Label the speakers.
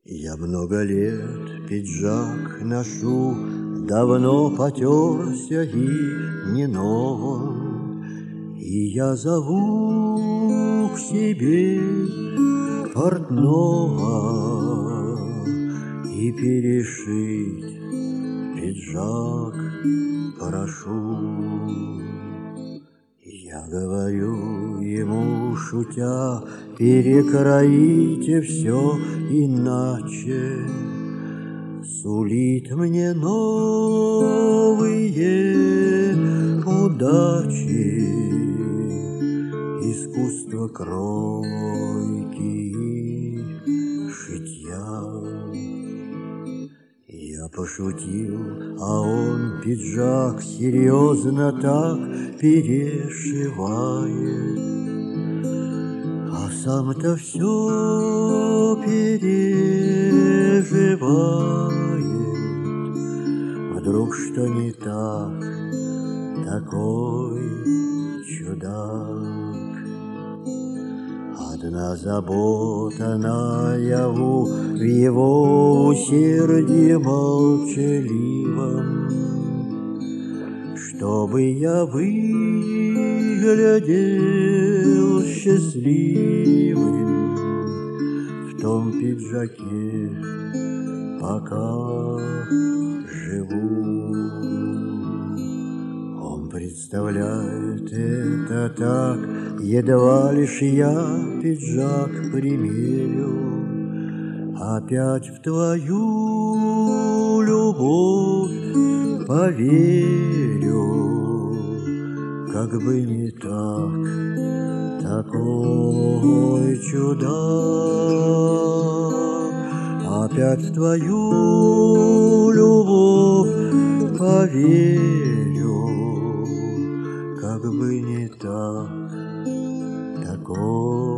Speaker 1: Я много лет пиджак ношу, давно потерся и не новым, и я зову к себе портного и перешить пиджак прошу. Я говорю ему, шутя, перекроите все иначе, сулит мне новые удачи, искусство кройки и шитья. Я пошутил, а он пиджак серьезно так перешивает, а сам-то все переживает. Вдруг что не так, такой чудак. Одна забота наяву в его усердии молчаливом, чтобы я выглядел счастливым в том пиджаке, пока живу. Он представляет это так, едва лишь я пиджак примерю, опять в твою любовь поверю, как бы не так, такой чудак. Опять в твою любовь поверю, как бы не так, такой